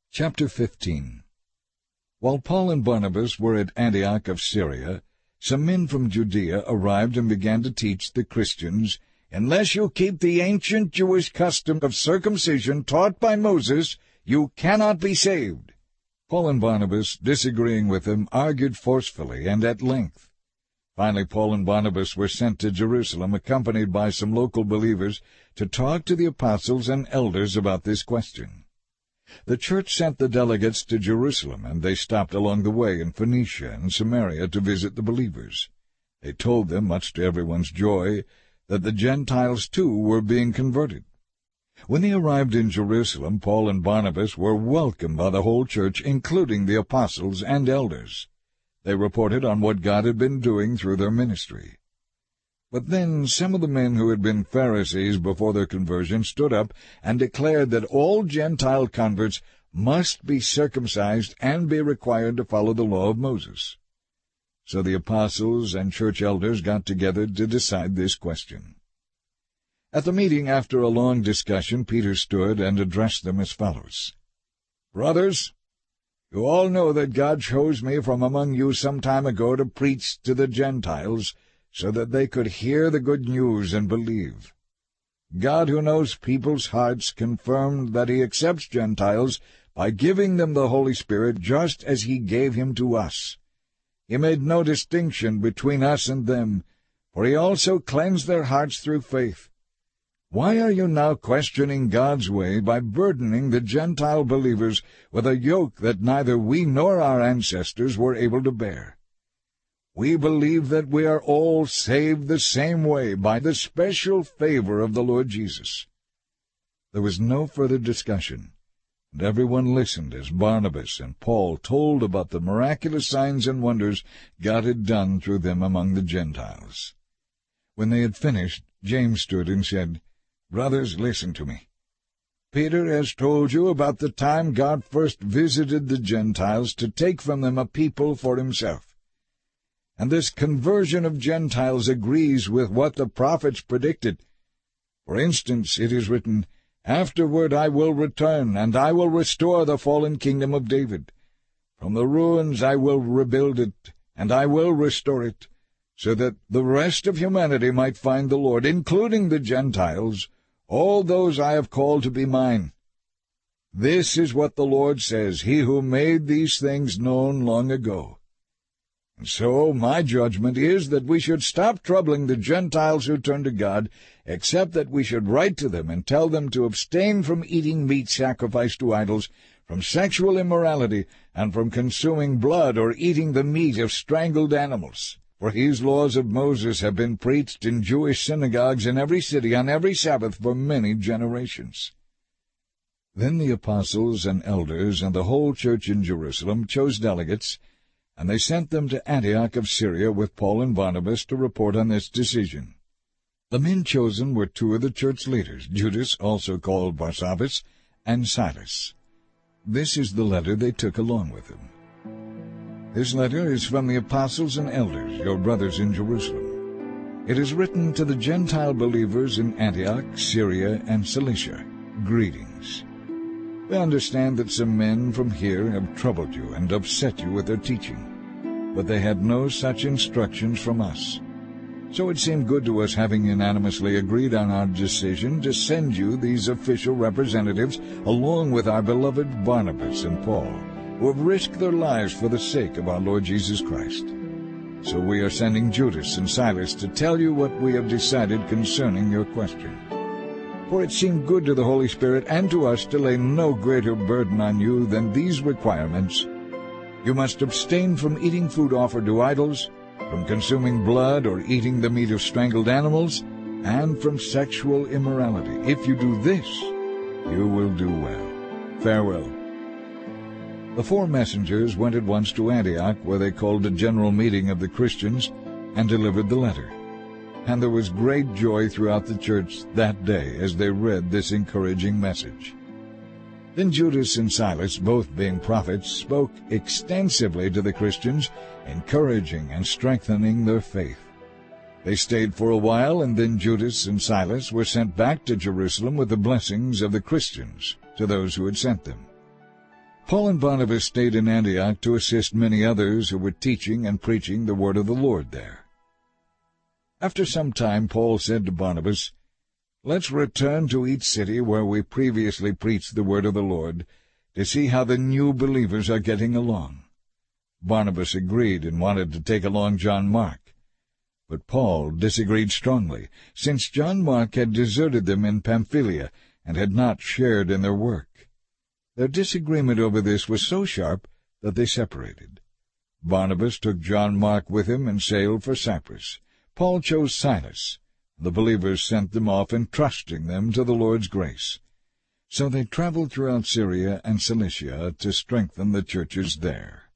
Chapter 15. While Paul and Barnabas were at Antioch of Syria, some men from Judea arrived and began to teach the Christians, "Unless you keep the ancient Jewish custom of circumcision taught by Moses, you cannot be saved." Paul and Barnabas, disagreeing with them, argued forcefully and at length. Finally, Paul and Barnabas were sent to Jerusalem, accompanied by some local believers, to talk to the apostles and elders about this question. The church sent the delegates to Jerusalem, and they stopped along the way in Phoenicia and Samaria to visit the believers. They told them, much to everyone's joy, that the Gentiles too were being converted. When they arrived in Jerusalem, Paul and Barnabas were welcomed by the whole church, including the apostles and elders. They reported on what God had been doing through their ministry. But then some of the men who had been Pharisees before their conversion stood up and declared that all Gentile converts must be circumcised and be required to follow the law of Moses. So the apostles and church elders got together to decide this question. At the meeting, after a long discussion, Peter stood and addressed them as follows. "Brothers, you all know that God chose me from among you some time ago to preach to the Gentiles, so that they could hear the good news and believe. God, who knows people's hearts, confirmed that he accepts Gentiles by giving them the Holy Spirit just as he gave him to us. He made no distinction between us and them, for he also cleansed their hearts through faith. Why are you now questioning God's way by burdening the Gentile believers with a yoke that neither we nor our ancestors were able to bear? We believe that we are all saved the same way by the special favor of the Lord Jesus." There was no further discussion, and everyone listened as Barnabas and Paul told about the miraculous signs and wonders God had done through them among the Gentiles. When they had finished, James stood and said, "Brothers, listen to me. Peter has told you about the time God first visited the Gentiles to take from them a people for himself. And this conversion of Gentiles agrees with what the prophets predicted. For instance, it is written, 'Afterward I will return, and I will restore the fallen kingdom of David. From the ruins I will rebuild it, and I will restore it, so that the rest of humanity might find the Lord, including the Gentiles, all those I have called to be mine.' This is what the Lord says, he who made these things known long ago. And so my judgment is that we should stop troubling the Gentiles who turn to God, except that we should write to them and tell them to abstain from eating meat sacrificed to idols, from sexual immorality, and from consuming blood or eating the meat of strangled animals. For these laws of Moses have been preached in Jewish synagogues in every city on every Sabbath for many generations." Then the apostles and elders and the whole church in Jerusalem chose delegates, and they sent them to Antioch of Syria with Paul and Barnabas to report on this decision. The men chosen were two of the church leaders, Judas, also called Barsabbas, and Silas. This is the letter they took along with them. "This letter is from the apostles and elders, your brothers in Jerusalem. It is written to the Gentile believers in Antioch, Syria, and Cilicia. Greetings. We understand that some men from here have troubled you and upset you with their teaching, but they had no such instructions from us. So it seemed good to us, having unanimously agreed on our decision, to send you these official representatives, along with our beloved Barnabas and Paul, who have risked their lives for the sake of our Lord Jesus Christ. So we are sending Judas and Silas to tell you what we have decided concerning your question. For it seemed good to the Holy Spirit and to us to lay no greater burden on you than these requirements. You must abstain from eating food offered to idols, from consuming blood or eating the meat of strangled animals, and from sexual immorality. If you do this, you will do well. Farewell." The 4 messengers went at once to Antioch, where they called a general meeting of the Christians and delivered the letter. And there was great joy throughout the church that day as they read this encouraging message. Then Judas and Silas, both being prophets, spoke extensively to the Christians, encouraging and strengthening their faith. They stayed for a while, and then Judas and Silas were sent back to Jerusalem with the blessings of the Christians to those who had sent them. Paul and Barnabas stayed in Antioch to assist many others who were teaching and preaching the word of the Lord there. After some time Paul said to Barnabas, "Let's return to each city where we previously preached the word of the Lord, to see how the new believers are getting along." Barnabas agreed and wanted to take along John Mark. But Paul disagreed strongly, since John Mark had deserted them in Pamphylia and had not shared in their work. Their disagreement over this was so sharp that they separated. Barnabas took John Mark with him and sailed for Cyprus. Paul chose Silas. The believers sent them off, entrusting them to the Lord's grace. So they traveled throughout Syria and Cilicia to strengthen the churches there.